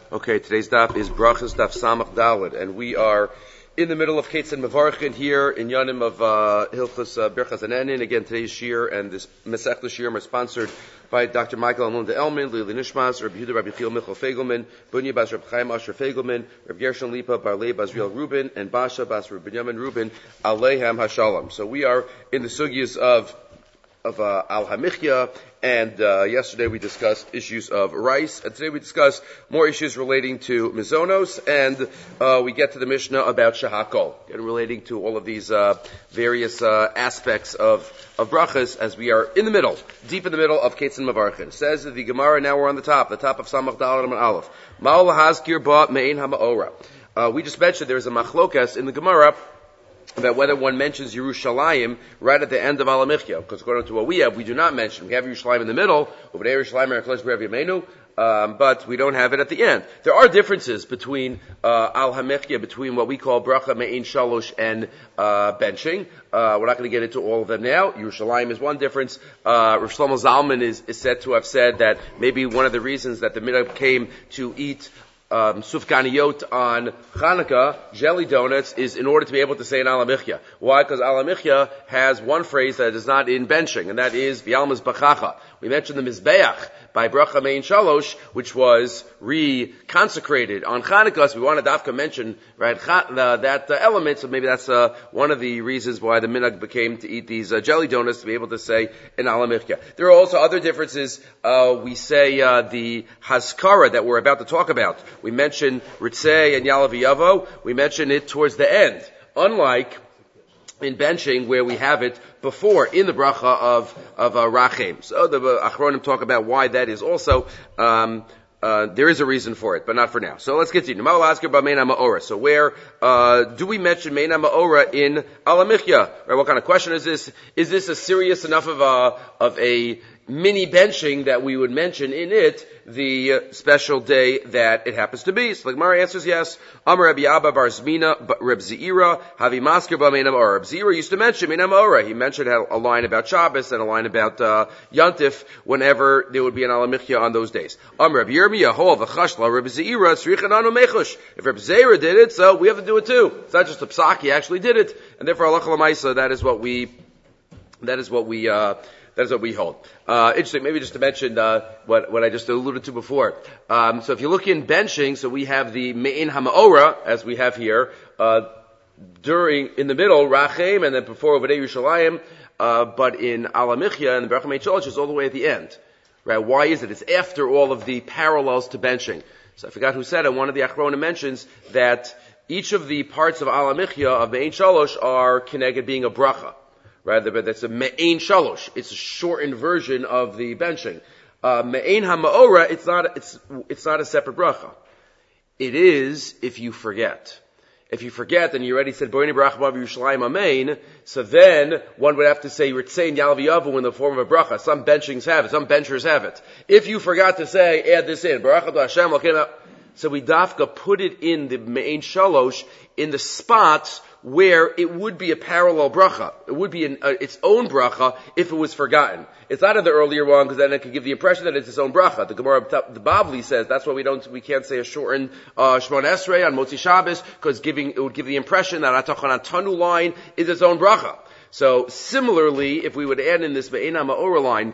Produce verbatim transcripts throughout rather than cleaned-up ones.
Okay, today's daf is Brachas Daf Samach Daled, and we are in the middle of Ketzin Mevarchin here in Yonim of uh, Hilchos uh, Birchas Hanenin. Again, today's shir and this Masechta Shirim are sponsored by Doctor Michael Almunda Elman, Lili Nishmas, Rabbi Yehuda, Rabbi Chil Michal Fegelman, Bunya Bas Rabbi Chaim Asher Fegelman, Rabbi Gershon Lipa, Barlei Basriel Rubin, and Basha Bas Rabbi Binyamin Rubin, Aleiham Hashalom. So we are in the sugyas of of uh, Al Hamichya, and uh, yesterday we discussed issues of rice, and today we discuss more issues relating to mizonos, and uh, we get to the Mishnah about shahakol, and relating to all of these uh, various uh, aspects of of brachas, as we are in the middle, deep in the middle of Ketzin Mevarchin. Says the Gemara, now we're on the top, the top of Samach Daled and Aleph. Ma'ol hazkir ba me'ein ha'ma'ora. Uh, we just mentioned there's a machlokas in the Gemara about whether one mentions Yerushalayim right at the end of Al Hamichya, because according to what we have, we do not mention. We have Yerushalayim in the middle, um, but we don't have it at the end. There are differences between uh, Al Hamichya, between what we call Bracha Me'ein Shalosh and uh, benching. Uh, we're not going to get into all of them now. Yerushalayim is one difference. Uh, Rav Shlomo Zalman is, is said to have said that maybe one of the reasons that the minhag came to eat Um, sufganiyot on Hanukkah, jelly donuts, is in order to be able to say an Al Hamichya. Why? Because Al Hamichya has one phrase that is not in benching, and that is V'yalmas Bachacha. We mentioned the Mizbeach by Bracha Me'ein Shalosh, which was re-consecrated on Hanukkah, so we wanted to dafka mention right, uh, that uh, element, so maybe that's uh, one of the reasons why the minhag became to eat these uh, jelly donuts, to be able to say an Al Hamichya. There are also other differences. Uh, we say uh, the Haskara that we're about to talk about. We mentioned Ritzei and Yalav Yavo. We mentioned it towards the end. Unlike in benching where we have it before in the bracha of, of uh, Rachem. So the uh, Achronim talk about why that is also, um, uh, there is a reason for it, but not for now. So let's continue. So where, uh, do we mention Meina Ma'ora in Al Hamichya? Right, what kind of question is this? Is this a serious enough of a, of a mini benching that we would mention in it the uh, special day that it happens to be? So the Gemara answers yes. Amar Rabbi Abba Bar Zmina Reb Zeira Havi Masker Ba Meinam Ora. Reb Zeira used to mention Meinam Ora. He mentioned a line about Shabbos and a line about uh, Yantif whenever there would be an Al Hamichya on those days. Amar Rabbi Yirmiyah Hol V'Chashla Reb Zeira Srichananu Mechush. If Reb Zeira did it, so we have to do it too. It's not just a psak; he actually did it, and therefore halacha l'maisa. That is what we. That is what we. Uh, That is what we hold. Uh, interesting, maybe just to mention, uh, what, what I just alluded to before. Um, so if you look in benching, so we have the Me'in HaMa'ora, as we have here, uh, during, in the middle, Rachem, and then before Ovdei Yerushalayim, uh, but in Al Hamichya and the Bracha Me'in Shalosh is all the way at the end. Right? Why is it? It's after all of the parallels to benching. So I forgot who said it. One of the Achronim mentions that each of the parts of Al Hamichya, of Me'in Shalosh, are connected being a bracha. Rather, but that's a me'ein shalosh. It's a shortened version of the benching. Uh, me'ein ha'ma'ora, it's not, it's, it's not a separate bracha. It is if you forget. If you forget, and you already said, Boini bracha b'av Yerushalayim amein, so then one would have to say, Ritzein Yalav Yavu in the form of a bracha. Some benchings have it. Some benchers have it. If you forgot to say, add this in, Baruch Atu Hashem, so we dafka put it in the me'ein shalosh in the spots where it would be a parallel bracha. It would be an, uh, its own bracha if it was forgotten. It's not in the earlier one, because then it could give the impression that it's its own bracha. The Gemara, the Bavli says that's why we don't, we can't say a shortened uh, Shmon Esrei on Motzi Shabbos, because giving it would give the impression that Atachon Tanu line is its own bracha. So similarly, if we would add in this Me'ein HaMa'ora line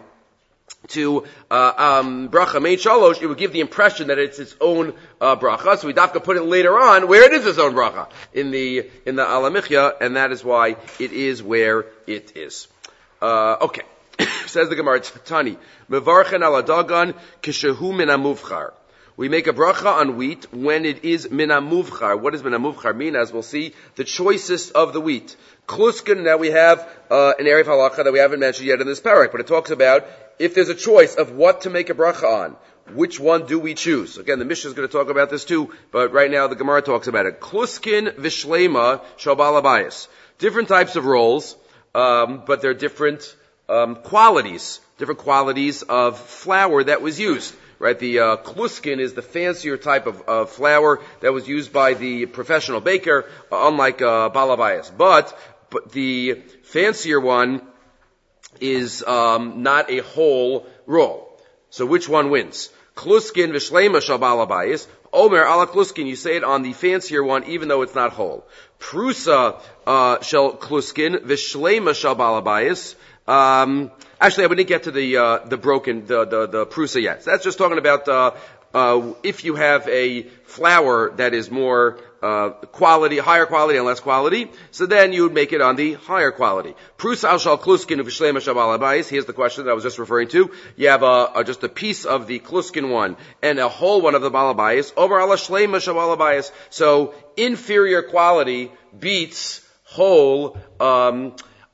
to uh, um, bracha Me'ein Shalosh, it would give the impression that it's its own uh, bracha. So we dafka put it later on where it is its own bracha in the in the Al Hamichya, and that is why it is where it is. Uh, okay, says the Gemara Tani Mevarchen ala dagan kishehu min hamuvchar. We make a bracha on wheat when it is min hamuvchar. What does min hamuvchar mean? As we'll see, the choicest of the wheat. Kluskin. Now we have uh, an area of halacha that we haven't mentioned yet in this parak, but it talks about if there's a choice of what to make a bracha on, which one do we choose? Again, the Mishnah is going to talk about this too, but right now the Gemara talks about it. Kluskin vishlema shabal abayis. Different types of rolls, um, but they're different um, qualities, different qualities of flour that was used. Right, the uh, kluskin is the fancier type of, of flour that was used by the professional baker, uh, unlike uh, balabayas. But but the fancier one is um, not a whole roll. So which one wins? Kluskin v'shleima shal ba'al habayis. Omer ala kluskin, you say it on the fancier one, even though it's not whole. Prusa uh, shel kluskin v'shleima shal ba'al habayis. Um, actually, I wouldn't get to the uh, the broken the the the prusa yet. So that's just talking about uh, uh, if you have a flour that is more uh, quality, higher quality and less quality, so then you would make it on the higher quality. Prusa al shal kluskin v'shleima shal ba'al habayis. Here's the question that I was just referring to. You have a, a just a piece of the kluskin one and a whole one of the ba'al habayis. Over ala shleima shal ba'al habayis. So inferior quality beats whole. Um,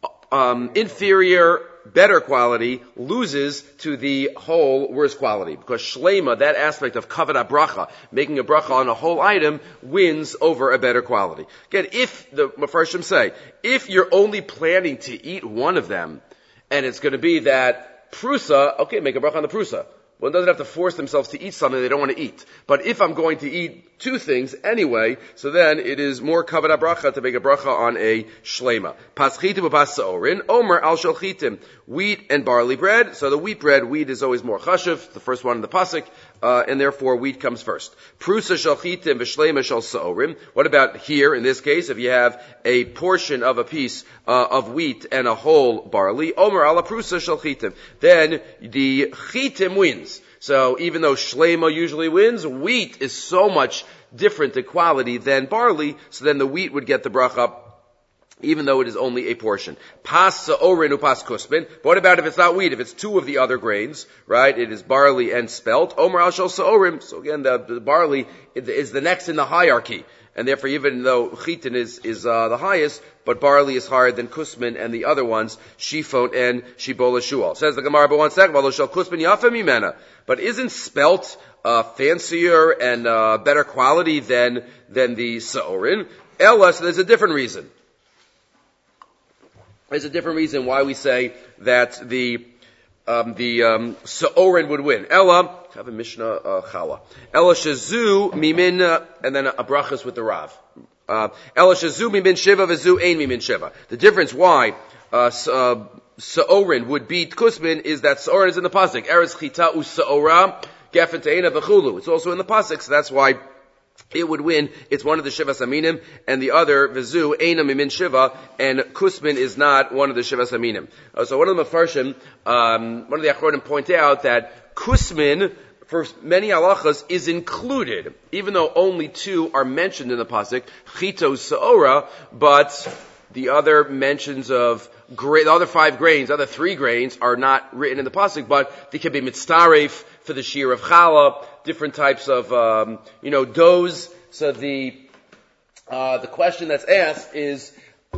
Um, inferior, better quality loses to the whole worse quality. Because shlema, that aspect of kavod bracha, making a bracha on a whole item, wins over a better quality. Again, if, the Mefarshim say, if you're only planning to eat one of them, and it's going to be that prusa, okay, make a bracha on the prusa. One doesn't have to force themselves to eat something they don't want to eat. But if I'm going to eat two things anyway, so then it is more kavod bracha to make a bracha on a shlema. Paschitim u'pas sa'orin, omer al shalchitim. Wheat and barley bread. So the wheat bread, wheat is always more chashuv, the first one in the pasuk, uh, and therefore wheat comes first. Prusa shalchitim v'shlema shal sa'orim. What about here, in this case, if you have a portion of a piece uh, of wheat and a whole barley, omer ala prusa shalchitim. Then the chitim wins. So even though shlema usually wins, wheat is so much different in quality than barley, so then the wheat would get the bracha, even though it is only a portion. Pas sa'orin u'pas kusmin. What about if it's not wheat? If it's two of the other grains, right? It is barley and spelt. Omer al shal sa'orim. So again, the, the barley is the next in the hierarchy. And therefore, even though chitin is, is, uh, the highest, but barley is higher than kusmin and the other ones, shifot and shibola shual. Says the Gemara, but one second, v'lo shel kusmin yafa mimena. But isn't spelt, uh, fancier and, uh, better quality than, than the sa'orin? Ella, so there's a different reason. There's a different reason why we say that the, um, the, um, sa'orin would win. Ella, have a Mishnah, uh, chala. Ella shazu mimin, uh, and then a, a brachas with the Rav. Uh, Ella shazu mimin shiva v'zu ein mimin shiva. The difference why, uh, uh, sa'orin would beat kusmin is that sa'orin is in the pasuk. Eretz chita u sa'ora, gefen te'ena v'chulu. It's also in the pasuk, so that's why it would win. It's one of the Shivas Aminim, and the other, Vizu, Einam Mimin Shiva, and Kusmin is not one of the Shivas Aminim. Uh, so one of the Mefarshim, um, one of the Achronim point out that Kusmin, for many halachas, is included, even though only two are mentioned in the pasuk, Chito Sa'ora, but the other mentions of gra- the other five grains, the other three grains are not written in the pasuk, but they can be mitzaref for the shear of challah, different types of, um, you know, doughs. So the, uh, the question that's asked is,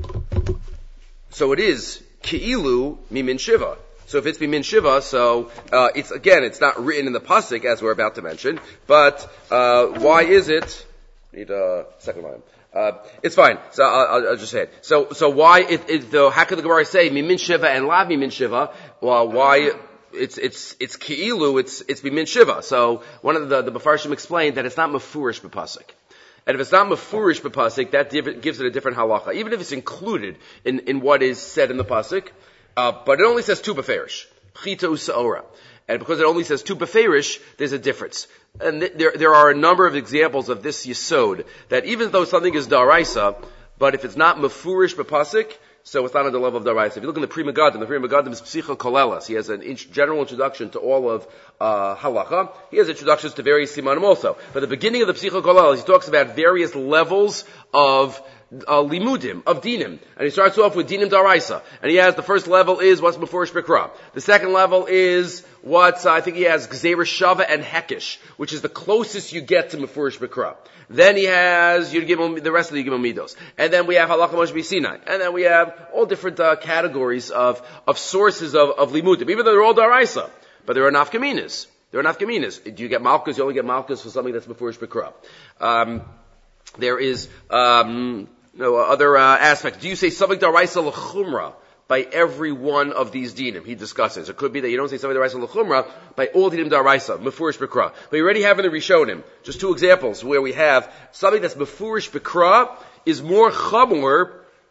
so it is, ki'ilu mimin shiva. So if it's mimin shiva, so, uh, it's, again, it's not written in the pasuk, as we're about to mention, but, uh, why is it, need a second line. Uh, it's fine. So I'll, I'll just say it. So, so why it, it though, how could the Gemara say mimin shiva and lav mimin shiva? Well, why, It's, it's, it's ki'ilu, it's, it's bimin shiva. So, one of the, the Mefarshim explained that it's not mefurish b'pasik. And if it's not mefurish b'pasik, that div- gives it a different halacha. Even if it's included in, in what is said in the pasik, uh, but it only says tu b'ferish. Chito sa'ora. And because it only says tu b'ferish, there's a difference. And th- there, there are a number of examples of this yesod, that even though something is daraisa, but if it's not mefurish b'pasik, so it's not on the level of Daraisa. If you look in the Pri Megadim, the Pri Megadim is Psicha Kolelas. He has a in- general introduction to all of uh, Halacha. He has introductions to various Simanim also. But at the beginning of the Psicha Kolelas, he talks about various levels of uh, limudim, of dinim. And he starts off with dinim Daraisa. And he has, the first level is what's before Shbikra. The second level is what, uh, I think he has Gzeir Shava and Hekish, which is the closest you get to Mefurish Bikra. Then he has, you give him, the rest of the Yigim Midos. And then we have Halacha Moshe B'Sinai. And then we have all different uh, categories of, of sources of, of limudim, even though they're all Daraisa. But there are nafkaminas. There are nafkaminas. Do you get Malkus? You only get Malkus for something that's Mefurish Bikra. Um, there is, um, you know, other uh, aspects. Do you say something Daraisa L'chumra by every one of these dinim? He discusses. It could be that you don't say something Daraisa L'chumra by all dinim Daraisa, Mefurish Bikra. But you already have in the Rishonim, just two examples where we have something that's Mefurish Bikra is more chamor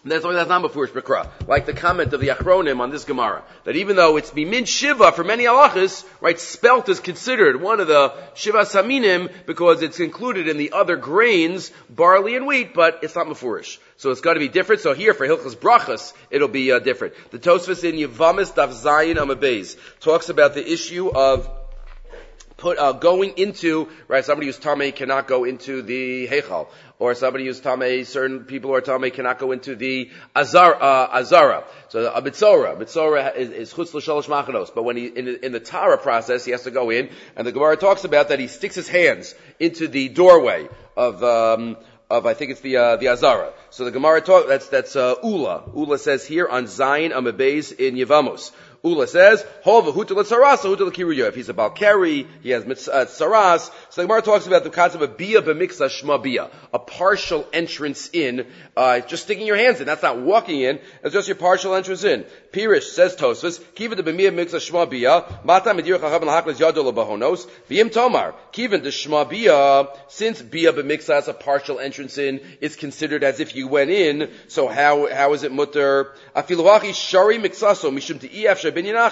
That's something that's not Mefurish B'Kra. Like the comment of the Achronim on this Gemara. That even though it's Mimin Shiva for many halachas, right, spelt is considered one of the Shiva Saminim because it's included in the other grains, barley and wheat, but it's not Mefurish. So it's got to be different. So here for Hilchas Brachas, it'll be uh, different. The Tosfos in Yevamis Daf Zayin Amabez talks about the issue of put uh, going into, right, somebody who's Tamei cannot go into the Heichal. Or somebody who's Tamei, certain people who are Tamei cannot go into the Azar, uh, Azara. So a Bitzora. Bitzora is, is Chutz L'Shalosh Machanos. But when he, in, in the Tara process, he has to go in, and the Gemara talks about that he sticks his hands into the doorway of, um, of, I think it's the, uh, the Azara. So the Gemara talk, that's, that's, uh, Ula. Ula says here on Zayin Amabez in Yevamos. Ula says, if he's a Balkari, he has Tsaras. So the Gemara talks about the concept of Bia B'miksa Shma Bia, a partial entrance in, uh, just sticking your hands in. That's not walking in, it's just your partial entrance in. Pirish says Tosfos, Kiva de B'mia B'miksa Shma Bia, Mata Medir Chachav and Haklas Yadol Bahonos, V'im Tomar, Kiva de Shma Bia, since Bia B'miksa is a partial entrance in, it's considered as if you went in, so how, how is it mutter? Afiluachi Shari Miksaso, Mishum Te'ef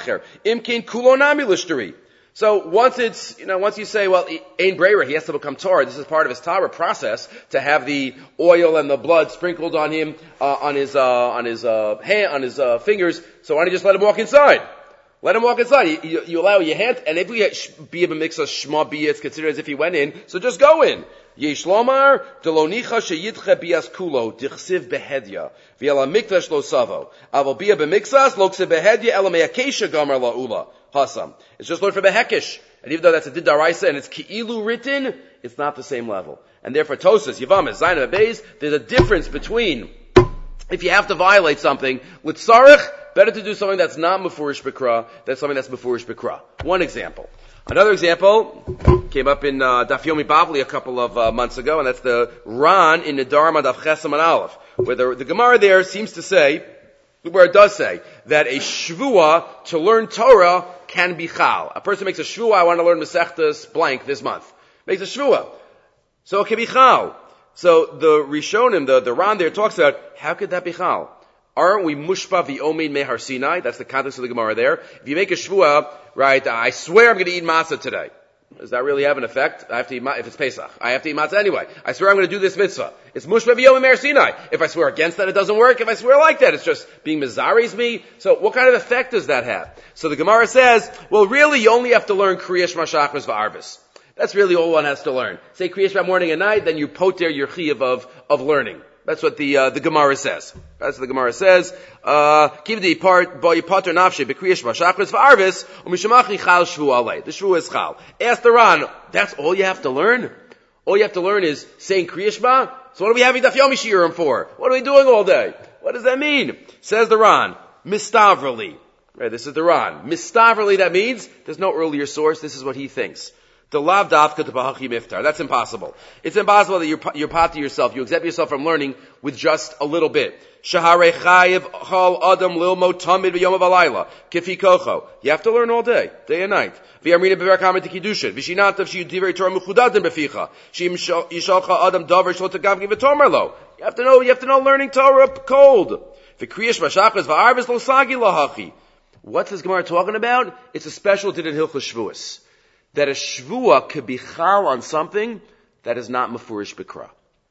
Imkain kulonami lishteri. So once it's, you know, once you say, well, Ein Breira, he has to become Torah, this is part of his Torah process, to have the oil and the blood sprinkled on him, uh, on his, uh, on his, uh, hand, on his, uh, fingers, so why don't you just let him walk inside? Let him walk inside. You, you, you allow your hand, and if we be a mix of shma bia, it's considered as if he went in, so just go in. Yesh lomar, delonicha sheyidche bias kulo, dichsiv behedya, v'yala mikdash lo savo. Aval bia b'mixas, lo ksiv behedya, ela me'akesha gamar la'ula. Hasam. It's just learned from a hekish. And even though that's a didaraisa and it's ki'ilu written, it's not the same level. And therefore, Tosas, Yavamas, Zayin Abayz, there's a difference between, if you have to violate something, with sarich, better to do something that's not Mefurish B'Kra than something that's Mefurish B'Kra. One example. Another example came up in uh, Daf Yomi Bavli a couple of uh, months ago, and that's the Ran in the Dharma Daf Chesam and Aleph, where the, the Gemara there seems to say, where it does say, that a shvua to learn Torah can be chal. A person makes a shvua, I want to learn Masechtas blank this month. Makes a shvua. So it can be chal. So the Rishonim, the, the Ran there talks about, how could that be chal? Aren't we mushpa v'omein mehar Sinai? That's the context of the Gemara there. If you make a shvua, right, I swear I'm going to eat matzah today. Does that really have an effect? I have to eat ma- if it's Pesach. I have to eat matzah anyway. I swear I'm going to do this mitzvah. It's mushpa v'omein mehar Sinai. If I swear against that, it doesn't work. If I swear like that, it's just being mizaris me. So what kind of effect does that have? So the Gemara says, well, really, you only have to learn Kriyash Mashachris v'Arvis. That's really all one has to learn. Say Kriyash by morning and night, then you poter your chiyuv of, of learning. That's what the, uh, the Gemara says. That's what the Gemara says. Uh, Kiv di part, bo yipater nafshe, bekriyash v'ashachris v'arvis, u'mishamachi chal shvu alei. The shvu is chal. Ask the Ran, that's all you have to learn? All you have to learn is saying Kriyash ba? So what are we having Daf Yomi Shiurim for? What are we doing all day? What does that mean? Says the Ran, mistavrali. Right, this is the Ran. Mistavrali, that means, there's no earlier source, this is what he thinks. The lav dafka to bahachi miftar. That's impossible. It's impossible that you're, you're pot to yourself. You exempt yourself from learning with just a little bit. Shahare chayiv chal adam lilmo tamid b'yom alayla. Kifi kocho. You have to learn all day, day and night. V'yamrina b'ver kamer t'kiddushin. V'shinatav shi divrei Torah mechudadim b'ficha. Shi yishalcha adam davar shlo tagavgi v'tomer lo. You have to know, you have to know learning Torah cold. V'kriyash v'shachas v'arvis lo sagi lahachi. What's this Gemara talking about? It's a special din in Hilchos Shvuos. That a shvua could be chal on something that is not mefurish b'kra.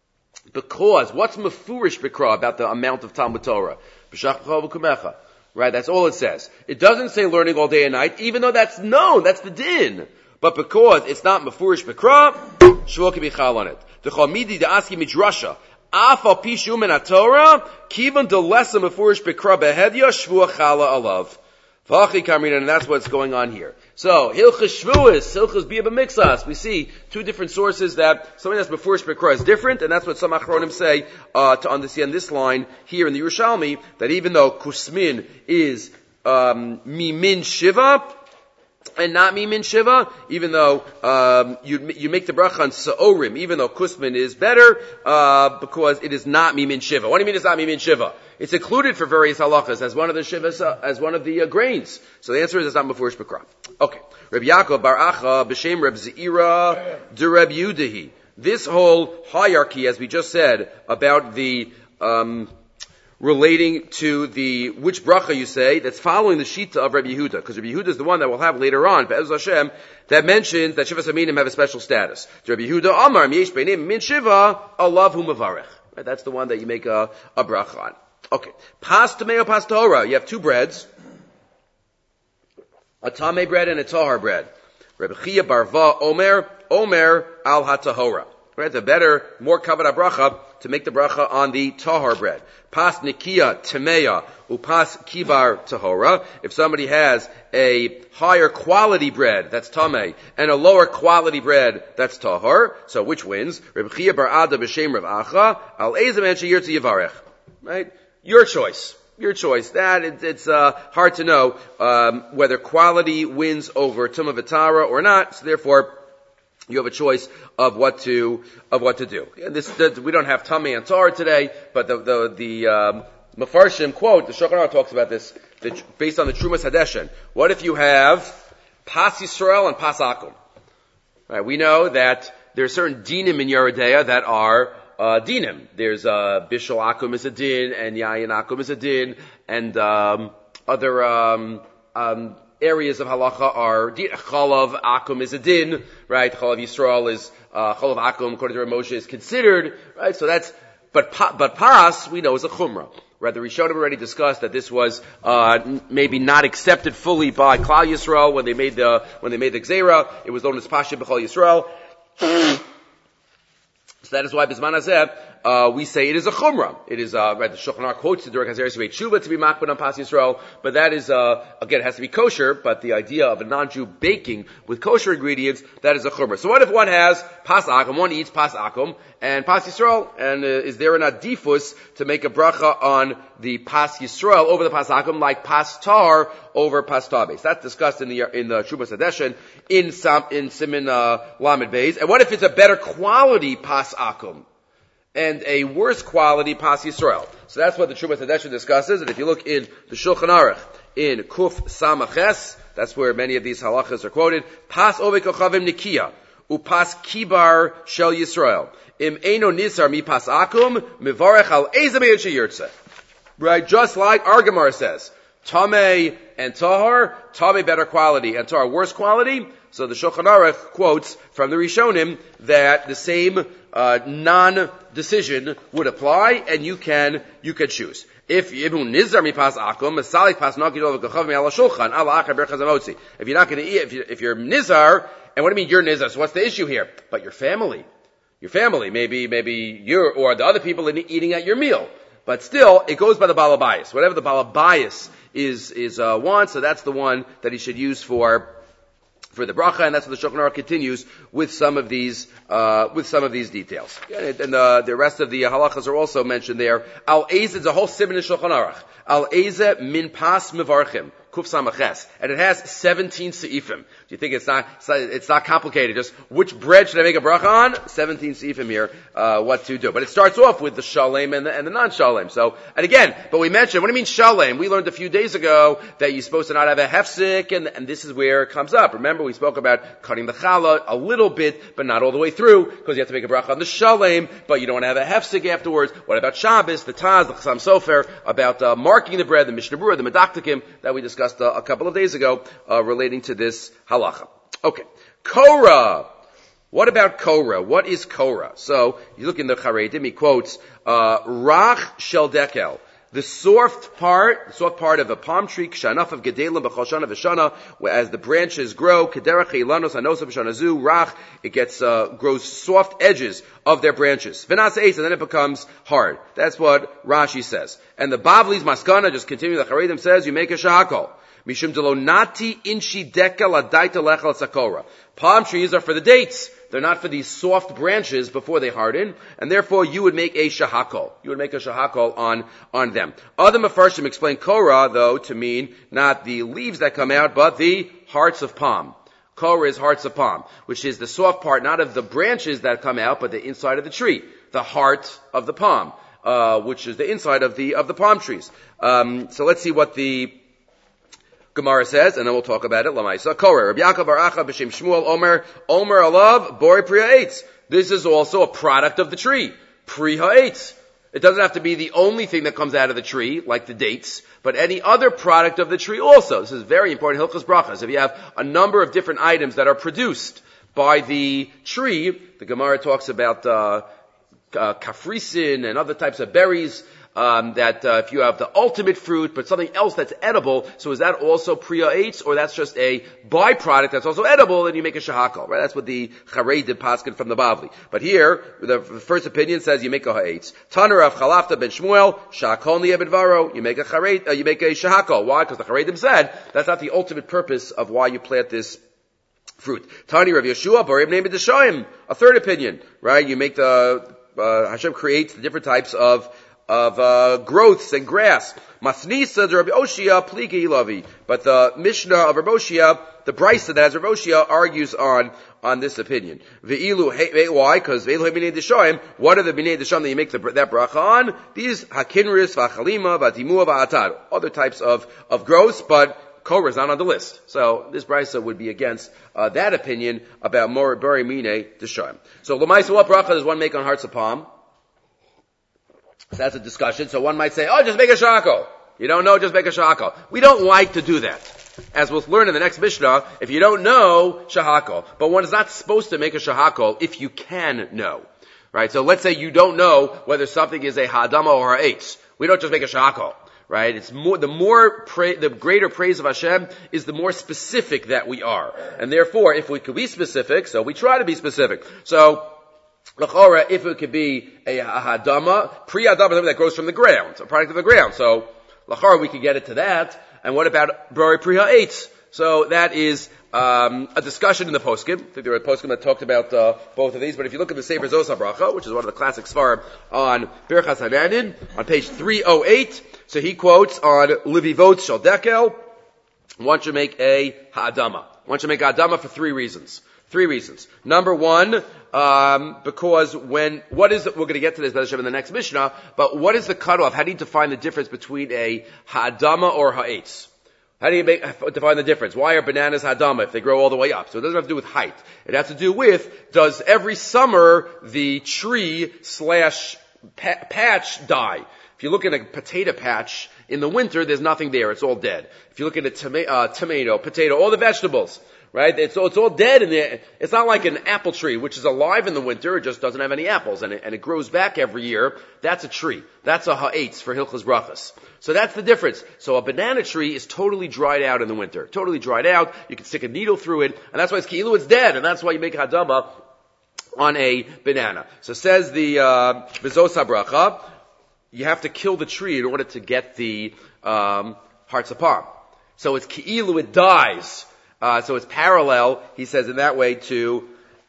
Because, what's mefurish b'kra about the amount of Talmud Torah? Right, that's all it says. It doesn't say learning all day and night, even though that's known, that's the din. But because it's not mefurish b'kra, shvua can be chal on it. The chalmidi de aski midrasha, afa pishu min Torah, kivan de lesa mefurish b'kra behedya, shvua chala alav. And that's what's going on here. So, Hilchas Shvuos, Hilchas Bia B'Mixas, we see two different sources that something that's before Shbekra is different, and that's what some Achronim say, uh, to understand this line here in the Yerushalmi, that even though Kusmin is, um, Mimin Shiva, and not Mimin Shiva, even though, um, you, you make the bracha on Sa'orim, even though Kusmin is better, uh, because it is not Mimin Shiva. What do you mean it's not Mimin Shiva? It's included for various halachas as one of the shivas, uh, as one of the uh, grains. So the answer is it's not before Shbekra. Okay. Reb Yaakov Bar Acha b'shem Reb Zeira de Reb Yudahi. This whole hierarchy, as we just said, about the um, relating to the, which bracha you say, that's following the shita of Rabbi Yehuda, because Rabbi Yehuda is the one that we'll have later on, Be'ez Hashem, that mentions that Shivas Aminim have a special status. To Rabbi Yehuda, Amar, Miesh Beinim, Min Shiva, Allah Hu Mavarech. Right, that's the one that you make a, a bracha on. Okay. Pas Tameo, Pas Tahora. You have two breads. A Tameh bread and a Tahar bread. Rabbi Chia Barva Omer, Omer Al HaTahora. Right, the better, more kavod bracha to make the bracha on the tahar bread. Pas nikia temeya upas kivar tahora. If somebody has a higher quality bread, that's tameh, and a lower quality bread, that's tahar. So which wins? Reb Chia bar Ada b'shem Rav Acha al ezem en sheyirtzi yivarech. Right, your choice. Your choice. That it, it's uh, hard to know um, whether quality wins over tumah v'tara or not. So therefore, you have a choice of what to of what to do. And this, the, we don't have Tameh and Tahor today, but the the, the um, Mefarshim quote, the Shulchan Aruch talks about this, the, based on the Trumas Hadeshen. What if you have Pas Yisrael and Pas Akum? Right, we know that there are certain dinim in Yeridea that are uh, dinim. There's uh, Bishul Akum is a din, and Yayin Akum is a din, and um, other um, um, areas of halacha are chalav akum is a din, right? Chalav Yisrael is uh, chalav akum according to Rav Moshe is considered, right? So that's but pa, but pas we know is a chumrah. Right? The Rishonim already discussed that this was uh, maybe not accepted fully by Klal Yisrael when they made the when they made the gzeira. It was known as pasha b'chol Yisrael. So that is why Bisman Hazeh, uh, we say it is a chumrah. It is, uh, right, the Shulchan Aruch quotes the Derek Hazer Yisrael Tshuva to be makbid on Pas Yisrael, but that is, uh, again, it has to be kosher, but the idea of a non-Jew baking with kosher ingredients, that is a chumrah. So what if one has Pas Akum, one eats Pas Akum, and Pas Yisrael, and uh, is there an adifus to make a bracha on the Pas Yisrael over the Pas Akum, like Pas Tar over Pas Tabes? That's discussed in the, in the Shubas Hadeshen, in Sam, in Simin, uh, Lamed Beis. And what if it's a better quality Pas Akum and a worse quality Pas Yisrael? So that's what the Shubas Hadeshen discusses. And if you look in the Shulchan Aruch, in Kuf Samaches, that's where many of these halachas are quoted, Pas Ove Kochavim Nikia, Upas Kibar Shel Yisrael. Im Eino Nisar Mi Pas Akum, Mivarech Al Ezemei Sheyirtze. Right, just like our Gemara says, Tameh and Tahar, Tameh better quality and Tahar worse quality. So the Shulchan Aruch quotes from the Rishonim that the same uh, non-decision would apply, and you can you can choose. If if you're not going to eat, if, you, if you're nizar, and what do you mean you're nizar? So what's the issue here? But your family, your family, maybe maybe you or the other people eating at your meal. But still, it goes by the balabayas. Whatever the balabayas is is uh, wants, so that's the one that he should use for for the bracha, and that's what the Shulchan Aruch continues with some of these uh, with some of these details. And, and uh, the rest of the halachas are also mentioned there. Al Eza is a whole siman in Shulchan Aruch. Al Eza min pas mevarchim. Kuf Samaches, and it has seventeen seifim. Do you think it's not, it's not it's not complicated? Just which bread should I make a bracha on? seventeen seifim here, uh, what to do. But it starts off with the shalem and the, and the non-shalem. So, and again, but we mentioned, what do you mean shalem? We learned a few days ago that you're supposed to not have a hefsek, and, and this is where it comes up. Remember, we spoke about cutting the challah a little bit, but not all the way through, because you have to make a bracha on the shalem, but you don't want to have a hefsek afterwards. What about Shabbos, the Taz, the Chasam Sofer, about uh, marking the bread, the Mishnah Berurah, the Medaktikim that we discussed Uh, a couple of days ago, uh, relating to this halacha. Okay. Korah. What about Korah? What is Korah? So, you look in the Charedim, he quotes, uh, Rach Shel Dekel. The soft part, the soft part of a palm tree, Kshanaf of Gedelim, B'chol Shana V'Shana, as the branches grow, Kederach Ilanos Hanosa V'Shana Zu, Rach, it gets, uh, grows soft edges of their branches. V'nas Eitz, and then it becomes hard. That's what Rashi says. And the Bavli's Maskana, just continue, the Charedim says, you make a shahakol. Mishum delo nati inshi dekel adaita lechal sakora. Palm trees are for the dates. They're not for these soft branches before they harden, and therefore you would make a shahakol. You would make a shahakol on, on them. Other Mefarshim explain Korah, though, to mean not the leaves that come out, but the hearts of palm. Korah is hearts of palm, which is the soft part, not of the branches that come out, but the inside of the tree. The heart of the palm, uh, which is the inside of the, of the palm trees. Um, so let's see what the Gemara says, and then we'll talk about it. Lamaisa Korah, Rabbi Yaakov Bar Acha b'Shem Shmuel Omer Omer Alav Bori Pri Ha'etz. This is also a product of the tree. Pri Ha'etz. It doesn't have to be the only thing that comes out of the tree, like the dates, but any other product of the tree also. This is very important. Hilchos brachas. If you have a number of different items that are produced by the tree, the Gemara talks about uh, uh kafrisin and other types of berries. Um, that uh, if you have the ultimate fruit, but something else that's edible, so is that also priya eitz, or that's just a byproduct that's also edible, and you make a shahakal, right? That's what the Charei did paskin from the Bavli. But here, the first opinion says you make a ha'etz. Taner of Chalafta ben Shmuel, shahakol niya bedvaro, you make a Charei, uh, you make a shahakal. Why? Because the Chareidim said that's not the ultimate purpose of why you plant this fruit. Tani Rav Yeshua, Barim named it Deshaim. A third opinion, right? You make the, uh, Hashem creates the different types of of uh, growths and grass. Masnisa de Rabbi Oshia pligi ilavi. But the Mishnah of Rabbi Oshia, the Brisa that has Rabbi Oshia, argues on on this opinion. Ve'ilu, why? Because ve'ilu b'nei deshoim. What are the b'nei deshoim that you make the, that bracha on? These hakinris, v'achalima, v'atimua, v'atad. Other types of of growths, but Korah is not on the list. So this Brisa would be against uh, that opinion about more bari b'nei deshoim. So l'maisa, what bracha does one make on hearts of palm? So that's a discussion. So one might say, oh, just make a shahakol. You don't know, just make a shahakol. We don't like to do that. As we'll learn in the next Mishnah, if you don't know, shahakol. But one is not supposed to make a shahakol if you can know. Right? So let's say you don't know whether something is a ha'adama or a eitz. We don't just make a shahakol. Right? It's more, the more, pra- the greater praise of Hashem is the more specific that we are. And therefore, if we could be specific, so we try to be specific. So, L'chora, if it could be a, a hadama, pre-hadama, something that grows from the ground, a product of the ground. So, l'chora, we could get it to that. And what about bari pre-ha'etz? So that is um, a discussion in the poskim. I think there were poskim that talked about uh, both of these. But if you look at the Sefer Zos HaBracha, which is one of the classic svarim on Birchas Hananin, on page three oh eight, so he quotes on Levivot Shel Dekel, one should make a ha'adama. One should make a ha'adama for three reasons. Three reasons. Number one, um, because when, what is it, we're going to get to this in the next Mishnah, but what is the cutoff? How do you define the difference between a ha'adama or ha'etz? How do you make, define the difference? Why are bananas ha'adama if they grow all the way up? So it doesn't have to do with height. It has to do with, does every summer the tree slash pa- patch die? If you look at a potato patch, in the winter there's nothing there, it's all dead. If you look at a toma- uh, tomato, potato, all the vegetables, right? It's all, it's all dead in there. It's not like an apple tree, which is alive in the winter. It just doesn't have any apples, and it, and it grows back every year. That's a tree. That's a ha'etz for Hilchos Brachas. So that's the difference. So a banana tree is totally dried out in the winter. Totally dried out. You can stick a needle through it, and that's why it's ki'ilu, it's dead, and that's why you make hadama on a banana. So says the uh, Zos HaBracha, you have to kill the tree in order to get the um, hearts of palm. So it's ki'ilu, it dies. Uh, so it's parallel, he says, in that way to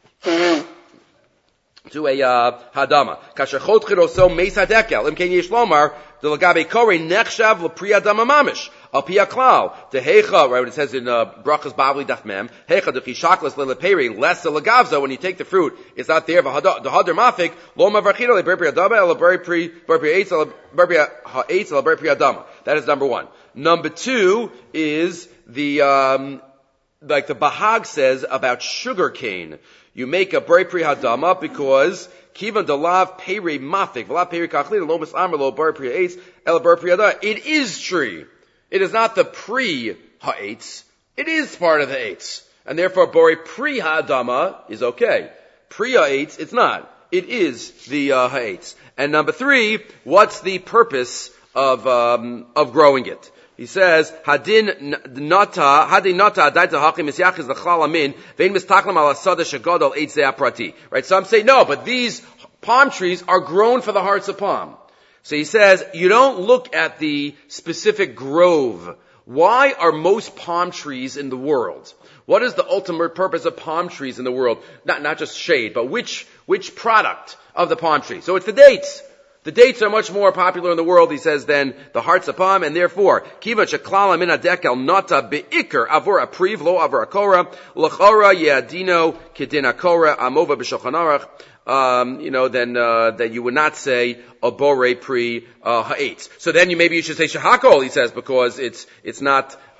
to a uh, hadama. Kasher chotchid oso meis hadekel. Im ken yesh lomar the lagabe kore nechshav l'pri hadama mamish al pi haklal the hecha, right? What it says in uh, Brachas Bavli Daf Mem, hecha the chishaklas leleperi less the lagavza. When you take the fruit, it's not there. The hadar mafik lo mavrachino leber pri hadama el ber pri ber pri eitz el ber pri ha'etz el ber pri hadama. That is number one. Number two is the um, like the Bahag says about sugar cane. You make a bari pri hadama because kivan dalav peri mafik v'la peri kachlin lo misamar lo bari pri ha'etz el bari pri hadama. It is tree. It is not the pre ha'etz. It is part of the eitz, and therefore bari pri hadama is okay. Pre ha'etz, it's not. It is the uh, ha'etz. And number three, what's the purpose of um, of growing it? He says, Hadin nata, hadin nata adaita hachim misyachiz l'chlal amin, vein mistaklam al asada shegadol eitzei aprati. Right? Some say, no, but these palm trees are grown for the hearts of palm. So he says, you don't look at the specific grove. Why are most palm trees in the world? What is the ultimate purpose of palm trees in the world? Not, not just shade, but which, which product of the palm tree? So it's the dates. The dates are much more popular in the world, he says, than the hearts of palm, and therefore, kiva sheklala min hadekel nata beikar avur apriv lo avur akora l'chora yeadino kedin akora amova b'shulchan aruch. Um, you know, then uh, that you would not say a bore pri uh, ha'etz. So then you maybe you should say shahakol, he says, because it's it's not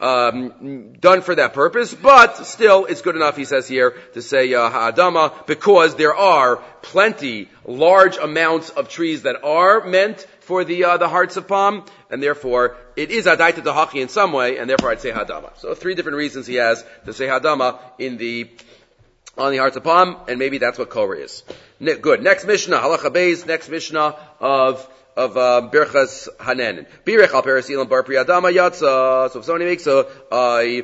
um, done for that purpose, but still it's good enough, he says here, to say uh, ha'adama, because there are plenty, large amounts of trees that are meant for the uh, the hearts of palm, and therefore it is adaita dahaki in some way, and therefore I'd say hadama. So three different reasons he has to say hadama in the on the hearts of palm, and maybe that's what Korah is. Ne- good. Next Mishnah, halacha beis. Next Mishnah of of uh, Birchas Hanan. Birech al perisilam bar pri hadama yatsa. So if somebody makes a a,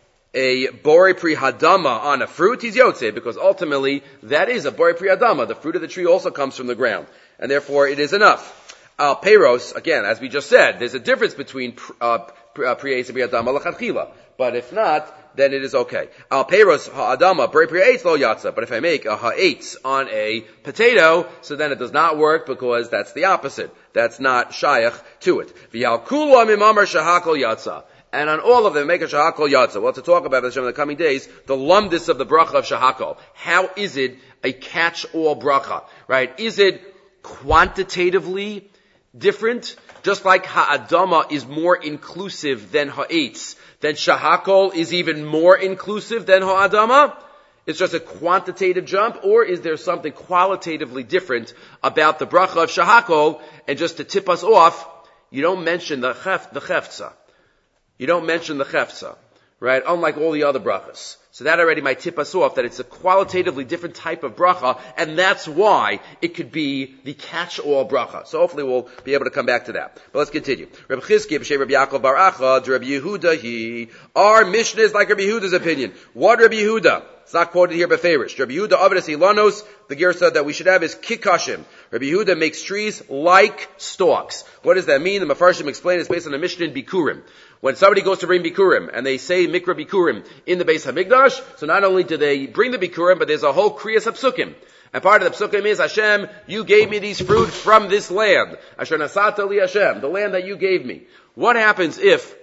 a bori pri hadama on a fruit, he's yotze, because ultimately that is a bori pri hadama. The fruit of the tree also comes from the ground, and therefore it is enough. Al Peiros, again, as we just said, there's a difference between uh, Pri'etz and Pri'adama l'chadchila. But if not, then it is okay. Al Peiros ha'adama, B'rei Pri'etz lo yatsa. But if I make a ha'etz on a potato, so then it does not work because that's the opposite. That's not shayach to it. V'yal kula mimamar shahakol yatsa. And on all of them, make a shahakol yatsa. Well, to talk about this in the coming days, the lumdis of the bracha of shahakol. How is it a catch-all bracha? Right? Is it quantitatively different? Just like ha'adama is more inclusive than ha'etz, then shahakol is even more inclusive than ha'adama? It's just a quantitative jump, or is there something qualitatively different about the bracha of shahakol? And just to tip us off, you don't mention the chef, the chefza. You don't mention the chefza, right? Unlike all the other brachas. So that already might tip us off that it's a qualitatively different type of bracha, and that's why it could be the catch-all bracha. So hopefully we'll be able to come back to that. But let's continue. Reb Chizkiya b'shem Reb Yaakov bar Achad, Reb Yehuda he. Our Mishnah is like Reb Yehuda's opinion. What Reb Yehuda? It's not quoted here by favorites. Reb Yehuda Avdas Ilanos, the Gersa that we should have is kikashim. Reb Yehuda makes trees like stalks. What does that mean? The Mefarshim explain it's based on the Mishnah in Bikurim. When somebody goes to bring Bikurim, and they say Mikra Bikurim in the Beis HaMikdash, so not only do they bring the Bikurim, but there's a whole Kriyas HaPsukim. And part of the Psukim is, Hashem, you gave me these fruit from this land. Asher Nasata li Hashem, the land that you gave me. What happens if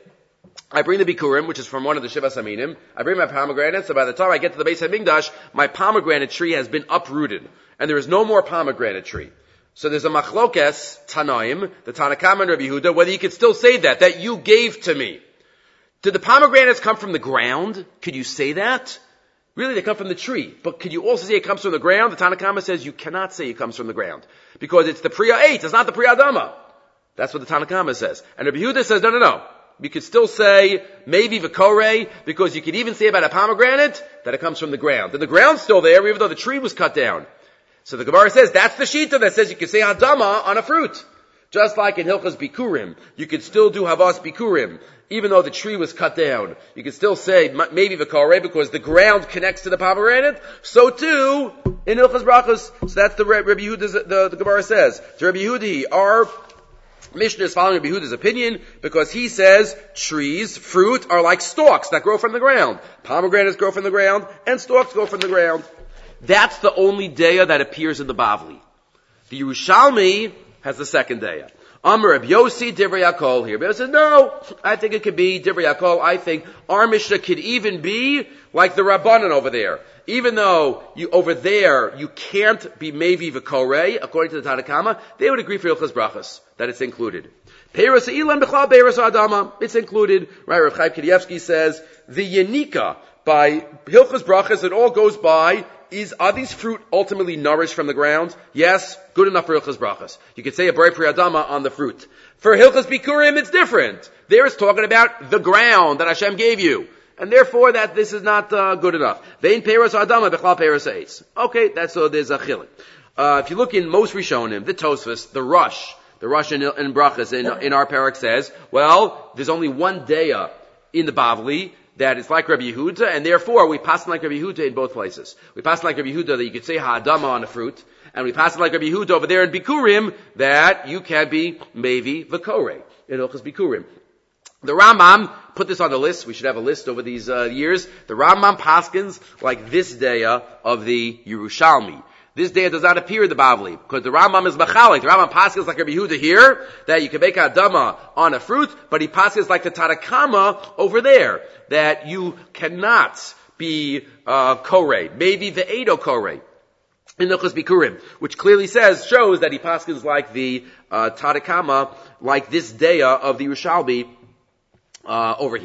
I bring the Bikurim, which is from one of the Shiva Saminim, I bring my pomegranate, so by the time I get to the Beis HaMikdash, my pomegranate tree has been uprooted, and there is no more pomegranate tree. So there's a machlokes, Tanaim, the Tanakam and Rabbi Yehuda, whether you could still say that, that you gave to me. Did the pomegranates come from the ground? Could you say that? Really, they come from the tree. But could you also say it comes from the ground? The Tanakama says you cannot say it comes from the ground. Because it's the Priya eight, it's not the Priya Adama. That's what the Tanakama says. And Rabbi Yehuda says, no, no, no. You could still say, maybe V'korei, because you could even say about a pomegranate, that it comes from the ground. And the ground's still there, even though the tree was cut down. So the Gemara says, that's the Shita that says you can say Hadama on a fruit. Just like in Hilchas Bikurim, you could still do Havas Bikurim, even though the tree was cut down. You could still say, maybe V'kareh, because the ground connects to the pomegranate. So too, in Hilchas Brachos, so that's the Rabbi Yehuda's, the, the Gemara says. To Rabbi Yehuda, our Mishnah is following Rabbi Yehuda's opinion, because he says trees, fruit, are like stalks that grow from the ground. Pomegranates grow from the ground, and stalks grow from the ground. That's the only daya that appears in the Bavli. The Yerushalmi has the second daya. Amar Reb Yossi Divrei Yakol here. But says, no, I think it could be Divrei Yakol. I think our Mishnah could even be like the Rabbanan over there. Even though you over there you can't be Mevi V'korei, according to the Tanakama, they would agree for Hilchas Brachas that it's included. Peiros Ilan B'chlal Peiros Adama, it's included. Right? Rav Chaim Kanievsky says the Yenika by Hilchas Brachas, it all goes by. Is, are these fruit ultimately nourished from the ground? Yes, good enough for Hilchas Brachas. You could say a B'rei Pri Adama on the fruit. For Hilchas Bikurim, it's different. There it's talking about the ground that Hashem gave you. And therefore that this is not uh, good enough. Vein Peiros Adama, B'chlal Peiros Eitz. Okay, that's so there's a chilik. Uh, if you look in most Rishonim, the Tosfos, the Rush, the Rush in, in Brachas in, in our parak says, well, there's only one daya in the Bavli, that it's like Rabbi Yehuda, and therefore we pass it like Rabbi Yehuda in both places. We pass it like Rabbi Yehuda that you could say ha'adama on a fruit, and we pass it like Rabbi Yehuda over there in Bikurim that you can be Mevi V'korei in Hilchas Bikurim. The Rambam put this on the list. We should have a list over these uh, years. The Rambam paskins like this daya of the Yerushalmi. This daya does not appear in the Bavli, because the Rambam is machalik. The Rambam paskins like Rabbi Yehuda here, that you can make adama on a fruit, but he paskins like the Tanakama over there, that you cannot be uh korei, maybe the Edo korei in Hilchos Bikurim, which clearly says, shows that he paskins like the uh Tanakama, like this daya of the Yerushalmi uh over here.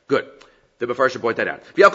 Good. The Befar should point that out. Rav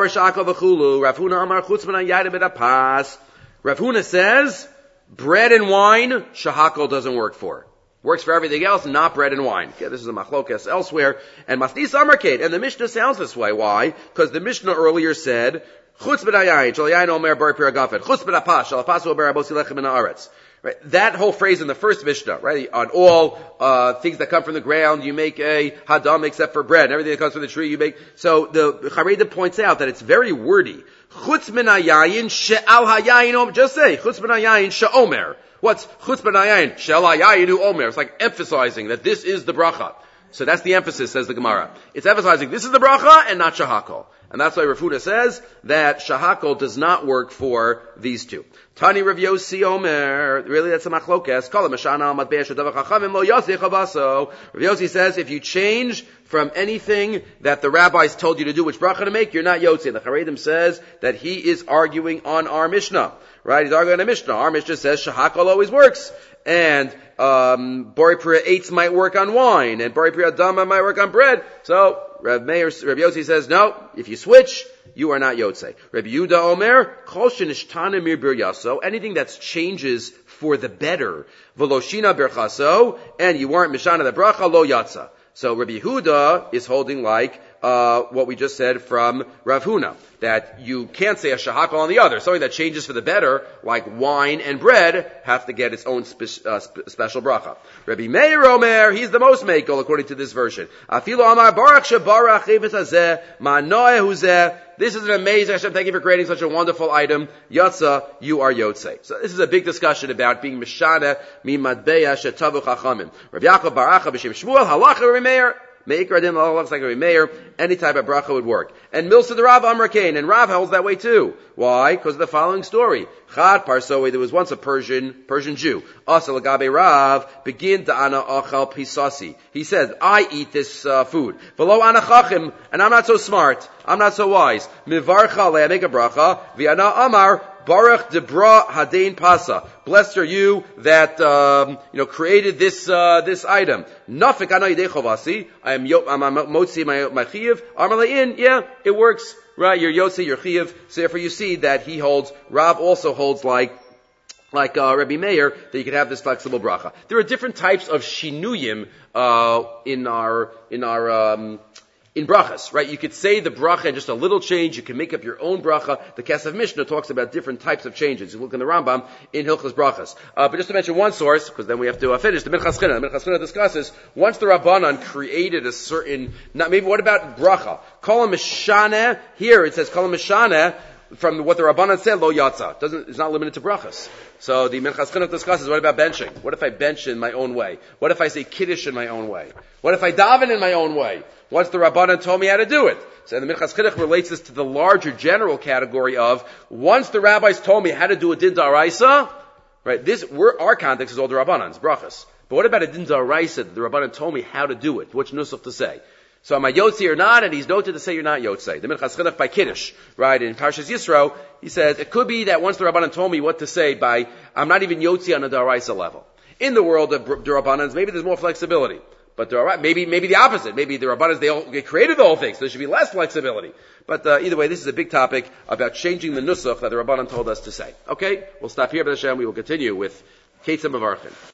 Huna says, bread and wine, shahakol doesn't work for. Works for everything else, not bread and wine. Okay, this is a machlokas elsewhere. And Masnis Amarkate, and the Mishnah sounds this way. Why? Because the Mishnah earlier said, Chutz b'dayayin, shal yayin omer bar piragafet. Chutz b'dapash, shal apasu bar abosi lechem min haaretz. Right? That whole phrase in the first Mishnah, right? On all uh things that come from the ground, you make a hadam except for bread. And everything that comes from the tree, you make. So the Chareda points out that it's very wordy. Chutz b'dayayin she'al hayayin omer. Just say chutz b'dayayin she'omer. What's chutz b'dayayin she'al hayayin omer? It's like emphasizing that this is the bracha. So that's the emphasis, says the Gemara. It's emphasizing this is the bracha and not shahakol. And that's why Rav Huna says that shahakol does not work for these two. Tani Rav Yossi Omer, really that's a machlokes. Kol ha'mashana al matbei shadavar chachamim lo yosei chavaso. Rav Yossi says if you change from anything that the rabbis told you to do, which bracha to make, you're not yotzi. And the Charedim says that he is arguing on our Mishnah. Right? He's arguing on a Mishnah. Our Mishnah says shahakol always works. And um Bori Priya eights might work on wine, and Bori Priya Dama might work on bread. So Rav Meir, Rav Yossi says, no, if you switch, you are not Yotzei. Rabbi Yehuda Omer, Kol shenishtana mir bir yaso, anything that changes for the better, Veloshina berchaso, and you weren't Mishana the bracha, lo yatsa. So Rabbi Yehuda is holding like uh what we just said from Rav Huna, that you can't say a shahakal on the other. Something that changes for the better, like wine and bread, have to get its own spe- uh, spe- special bracha. Rabbi Meir Omer, he's the most mekel according to this version. Afilu Amar Barak Shebarach Chayvus Hazeh Manoeh Huzeh. This is an amazing Hashem. Thank you for creating such a wonderful item. Yatsa, you are Yotzei. So this is a big discussion about being Mishana Mimadbeya Shetavu Chachamim. Rabbi Yaakov Baracha B'Shem Shmuel Halacha Rabbi Meir. Meikar Adin looks like Rabbi Meir. Any type of bracha would work. And Milsa the Rav Amar Kain, and Rav holds that way too. Why? Because of the following story. Chad Parsoe, there was once a Persian Persian Jew. Asa Lagabe Rav, begin to ana achal pisasi. He says, I eat this uh, food. V'lo ana chachim, and I'm not so smart. I'm not so wise. Mivar chale, I make a bracha. V'ana Amar, Baruch Debra Hadein Pasa. Blessed are you that um, you know created this uh, this item. Nafik ana yidei chovasi. I am yo, I'm motzi my my chiyuv. Amalein, yeah, it works. Right, you're yotzi, you're chiyuv. So therefore, you see that he holds. Rav also holds like. Like uh, Rabbi Meir, that you can have this flexible bracha. There are different types of shinuyim uh, in our in our um, in brachas, right? You could say the bracha and just a little change. You can make up your own bracha. The Kesef Mishnah talks about different types of changes. You look in the Rambam in Hilchos Brachas. Uh, but just to mention one source, because then we have to uh, finish, the Minchas Chinuch. The Minchas Chinuch discusses, once the Rabbanan created a certain, not, maybe what about bracha? Kol Mishana, here it says Kol Mishana, from what the Rabbanan said, lo yatsa. Doesn't, it's not limited to brachas. So the Minchas Chinuch discusses, what about benching? What if I bench in my own way? What if I say kiddush in my own way? What if I daven in my own way? Once the Rabbanan told me how to do it. So the Minchas Chinuch relates this to the larger general category of, once the rabbis told me how to do a din da'araisa, right, this, we're, our context is all the Rabbanans, brachas. But what about a din da'araisa that the Rabbanan told me how to do it? Which nusach to say? So am I Yotzi or not? And he's noted to say you're not Yotzi. The Minchas Chinuch by Kiddush, right, in Parshas Yisro, he says, it could be that once the Rabbanan told me what to say by, I'm not even Yotzi on a Daraisa level. In the world of the Rabbanans, maybe there's more flexibility. But there are, maybe, maybe the opposite. Maybe the Rabbanans, they, all, they created the whole thing, so there should be less flexibility. But uh, either way, this is a big topic about changing the nusach that the Rabbanan told us to say. Okay? We'll stop here, B'Hashem. We will continue with Ketzim Mavarchin.